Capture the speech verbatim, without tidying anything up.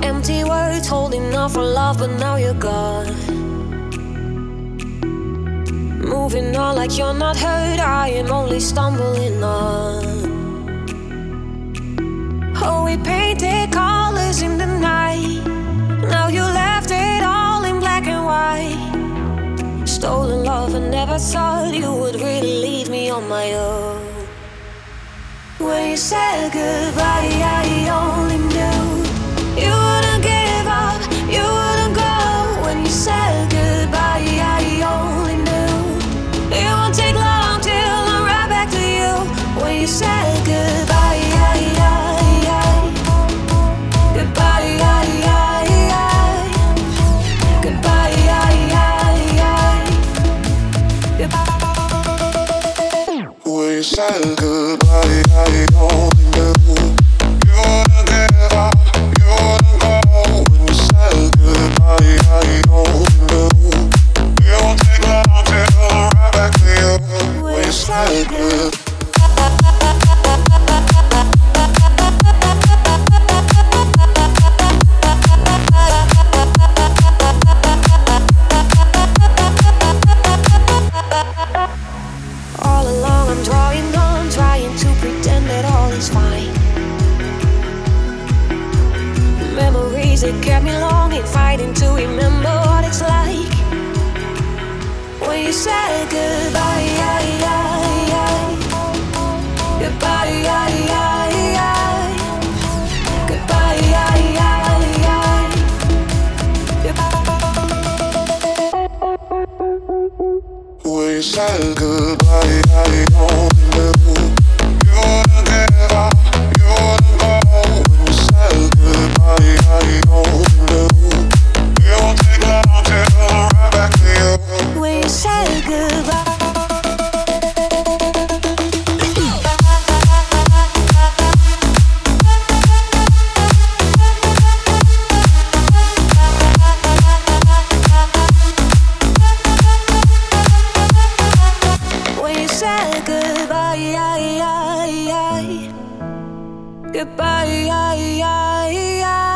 Empty words holding out for love, but now you're gone. Moving on like you're not hurt, I am only stumbling on. Oh, we painted colors in the night. Now you left it all in black and white. Stolen love, I never thought you would really leave me on my own. When you said goodbye, I only knew you wouldn't give up, you wouldn't go. When you said goodbye, I only knew it won't take long till I'm right back to you. When you said goodbye, I, I, I, goodbye, I, I, I, goodbye, I, I, I, goodbye. When you said goodbye, I only knew you wouldn't give up, you wouldn't go. When you said goodbye, I only knew it won't take long till I'm right back to you. When you said goodbye. All along I'm drawing on, trying to pretend that all is fine. Memories that kept me longing, fighting to remember what it's like. When you said goodbye, I, I, I, goodbye, I, I, I, goodbye, I, I, I, When you said goodbye, I only knew you wouldn't give up, you wouldn't go. When you said goodbye, I only knew it won't take long till I'm right back to you. when you said goodbye. When you said goodbye, I, I, I, goodbye, I, I, I.